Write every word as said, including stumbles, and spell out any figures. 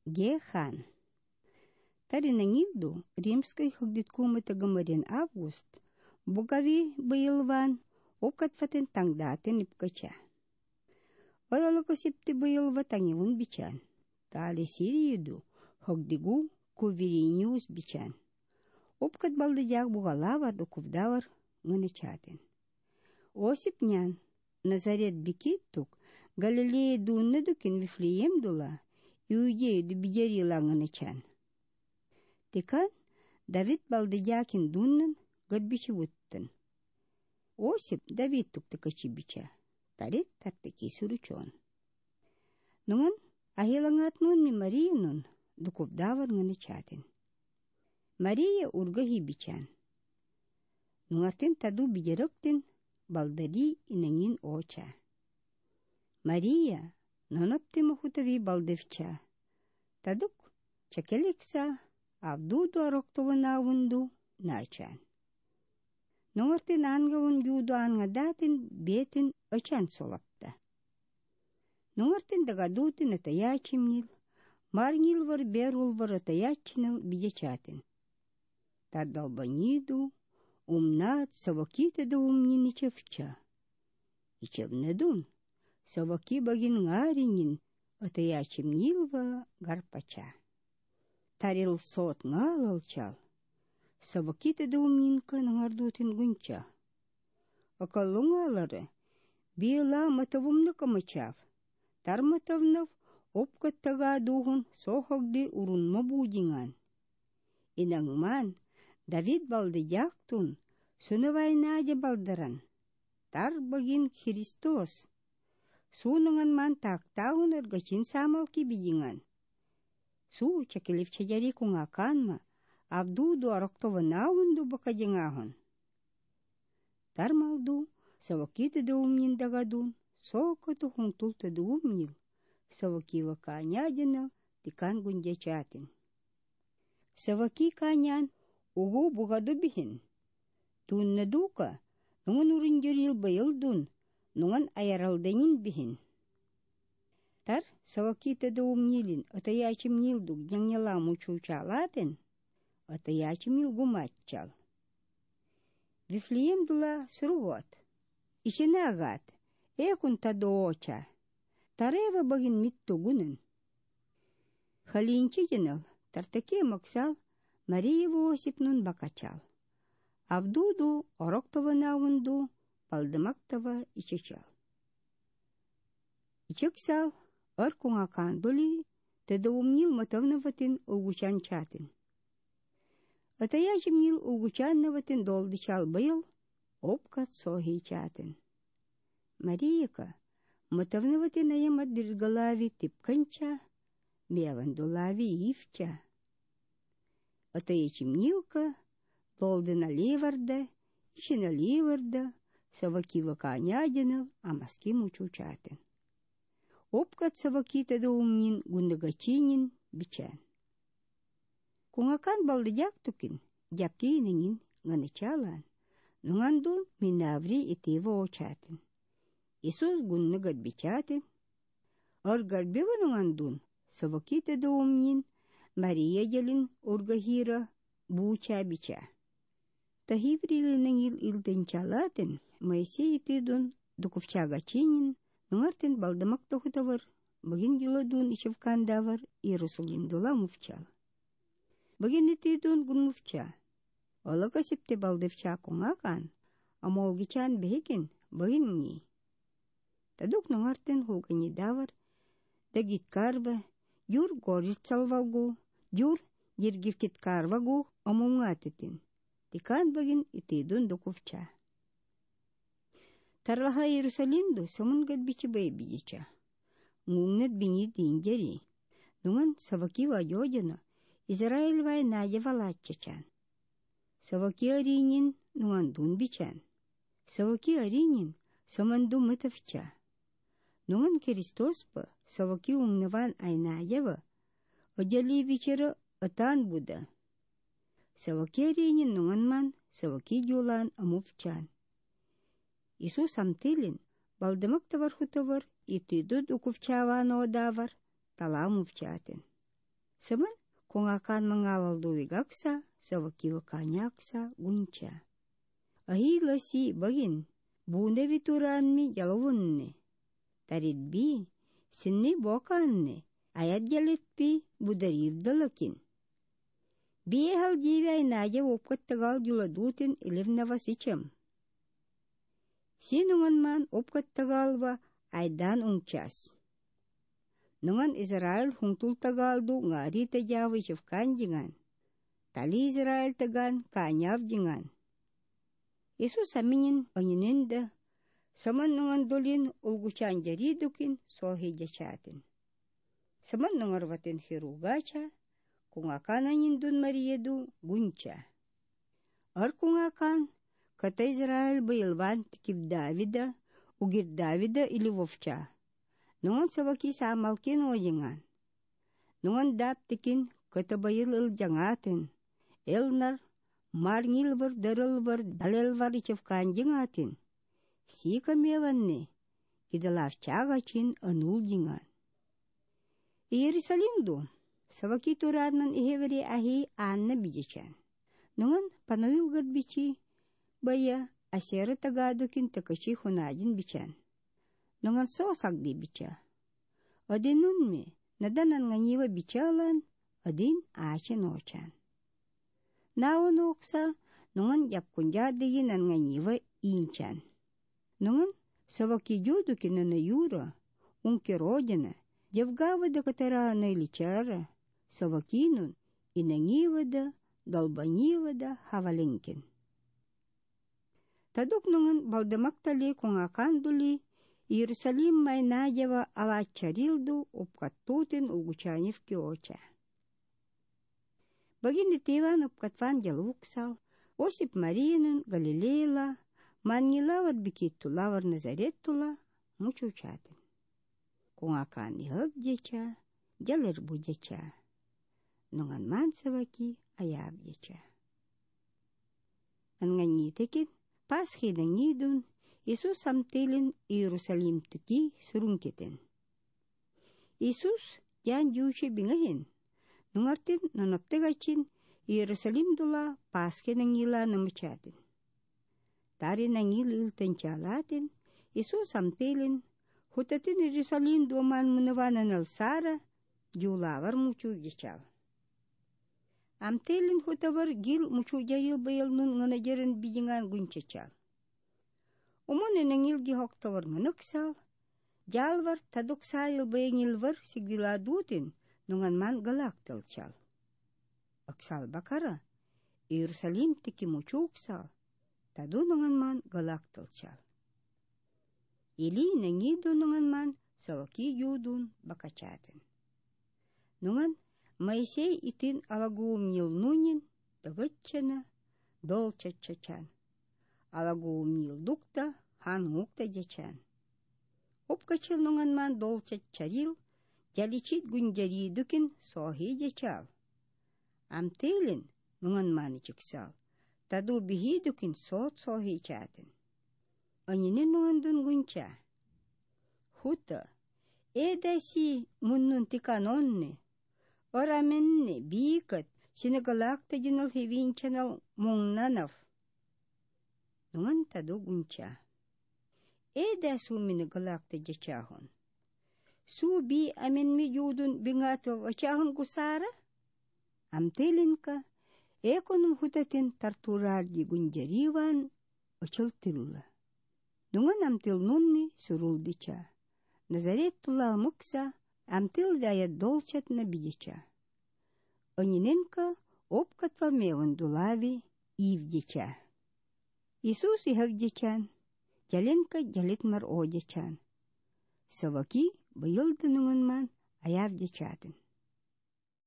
Гехан. Таринанилду римской хогдиткумыта гамарин август бугави быйылван опкатфатын таңдатын ипкача. Олалыка септи быйылва таңевун бичан. Тали сириюду хогдигу кувериниус бичан. Опкат балдыдяк бугалавар докувдавар ngынычатын. Осипнян Назарет бикиттук Галилея дунны дукин Вифлеем дула Иудею дубидерила ngынычан. Текан Давид балдыдякин дуннын гадбичи вуттын. Осип Давид туктыкачи бича. Тарит тартыки суручон. Нуңын ахилаңатнун ми Мариянун дукувдавар ngынычатын. Мария ургахи бичан. Нуңартын таду бидерыктын балдари инаңин оча. Мария нанаптыма хутави балдывча. Тадук чакелекса авдуду ароктована авунду начан. Нуңартын ангавун юду ангадатын бетін очан солапта. Нуңартын дагадутын атаячимнил, марнил вар берул вар атаячнил бидечатын. Тадалбаниду умнат савакита да умнин ичевча. Ичевнедун саваки багин нгаринин атаячимнилва гарпача. Тарил сот нгалалчал. Савакита да умнинка нангардутин гунча. Акалунгалары била матавумны камачав. Тарматавнав опкаттага дугун сохогды урунма будинган. Инаңман Давид балдыдяктун сунывайнаде балдыран. Тар багин Христос. Суныңан ман тактауын ыргачин самалки бидинган. Су чакелевчаджари куңаканма, авдуду ароктовынауынду бакадингахын. Тар малду савакиты да умнин дагадун, сокоту хунтулты да умнил, савакива канядинал тикан гундячатын. Саваки канян угу бугаду бихин. Тунна дука, нуңан урындерил байылдун, нуңан аяралданин бихин. Тар савакита да умнилин, атаячим нилдук дяңняла мучучалатын, атаячим нилгу матчал. Вифлеем дула суругот, ичина агат, экун таду оча, тарева багин миттугунын. Халинчи генал, тартаке максал, Мариеву Осипнун бакачал. Авдуду ороктованавунду палдымактава ичечал. Ичексал аркуңакан доли теда умнил матавнаватын улгучан чатын. Атаяжим нил улгучаннаватын долдычал был, опкат сохи чатын. Марияка матавнаватын аямат дыргалави типканча, мевандулави ивча. Атаячим нилка, долдына ливарда, ичина ливарда, савакива канядинал, а маски мучучатын. Опкат савакита да умнин гундагачинин бичан. Куңакан балдыдяк тукин, дяпкинingin nganachalan, нуңандун минаври итива очатын. Исус гундагат бичатын. Аргарбева нуңандун, савакита да умнин, Мария gelin ургахира буча бича. Тахиврилинен ил илден чалатын, Моисей итидун дукувчага чинин, нуңартын балдымак тохутавар, багин юладун ичевкандавар, Иерусалим дула мувчал. Багин итидун гун мувча. Олака септе балдывча куңакан, амолгичан бехекин багин ни. Тадук нуңартын хулгани давар, дагит карва, юр горит салвагу, юр ергивкит карвагу амуңатытын. Тикан багин итидун дукувча. Тарлаха Иерусалимду самын гадбичи бай бидича. Ngungnet bini dinjeri. Нуңан савакива йодина Израиль вайна явалатчачан. Саваки аринин нуңан дун бичан. Саваки аринин саманду мытавча. Нуңан Христоспа саваки умнаван айнаева одели вечера атан буда. Саваки аринин нуңанман саваки юлан амувчан. Исус амтилин балдымак тавар хутавар и тыдуд укувчаван одавар таламувчатын. Semen kungakan mengalalduwi gaksa, sawaki wakanyaksa gunca. Ahila si bagin, bunda vituran mi jalawunne. Tarit bi, sinni bokanne, ayat jalit bi budarif dalakin. Biye hal jivi ay naja opkat tagal juladutin ilivnava sicham. Sinungan man opkat tagalwa aydan ungchas. Nungan Israel hungtul tagaldu nga arita jawa isifkan jingan. Tali Israel tagan kanyav jingan. Yesus aminin onininda, saman nungan dolin ulguchan jaridukin sohi jachatin. Saman nungarwatin hirugacha, kung akanan dun mariedu guncha. Ar kung akan, kata Israel bayilwan tikib Davida, ugir Davida ilivovcha. Nungan sawaki sa amalkin o jingan. Nungan dap tikin kata bayil iljangatin. Elnar, marngilvar daralvar dalelvar ichafkan jingatin. Si kamewan ne, kidalar chagachin anul jingan. I Yerusalim do, sawaki turanan iheveri ahi anna bijichan. Nungan panawilgad bichi, baya asyera tagadukin takachi hunajin bichan. Nungan sosak di bicha. Adin nun me, nadanan nga nyiwa bichalan, adin achen ochan. Naon oksa, nungan yapkunjadigin an nga nyiwa inchan. Nungan sawaki judukin na nayura, ungkirodjana, javgavada katara na ilichara, sawaki nun, inangivada, dalbangivada, havalinkin. Taduk nungan baldamaktali kung akanduli, Yerusalim may najava alacharildu upkatutin uguchanivki ocha. Bagin itiwan upkatvan jalvuksal, Osip Marianun Galileela, manngilawad bikitulawar Nazarettula, muchuchatin. Kung akan ihabjecha, jalerbujecha. Nungan mansawaki ayabjecha. An nga ngitikin, paski na ngidun, Isus amtilin Yerusalim tiki surungkitin. Isus yan yushe bingahin. Nungartin nanaptegachin Yerusalim dula paske nangila namachatin. Tari nangilil tenchalatin, Isus amtilin, hutatin Yerusalim duman munawanan alsara, julawar mucu gichal. Amtilin hutawar gil mucu jaril bayal nun nganajaran bijingan gunchachal. Umon nangil gihok tawar manuksal, jalwar taduk saril bayangilwar sigdiladutin nungan man galak talchal. Aksal bakara, Yerusalim tiki mucuksal, tadu nungan man galak talchal. Ili nangido nungan man sawaki yudun bakachatin. Nungan maisay itin alagum nilnunin tagatchana dolchachachan. Alagum nildukta hanukta jachan. Upkachil nungan man dolchacharil, jalichit gunjari dukin sohi jachal. Amtelin nungan man ichiksal, tadu bihi dukin sot sohi chatin. Anyinin nungan dun guncha. Huta, edasi munnun tikanonne, oramenne bikat sinagalakta jinal hivinchanal mung nanaf. Nungan tadu guncha. Eda su minagalakta jachahon. Su bi amin mi judun bingatwa wachahon kusara? Amtelin ka, ekonum hutatin tarturar di gunjariwan ochaltilla. Nungan amtil nunmi surul dicha. Nazarettula muksa amtil vayat dolchat na bidicha. Onininka opkatva mewan dulavi ivdicha. Isus ihavdichan, jalinka jalitmar ojachan. Sawaki bayilda nungan man ayavdichatin.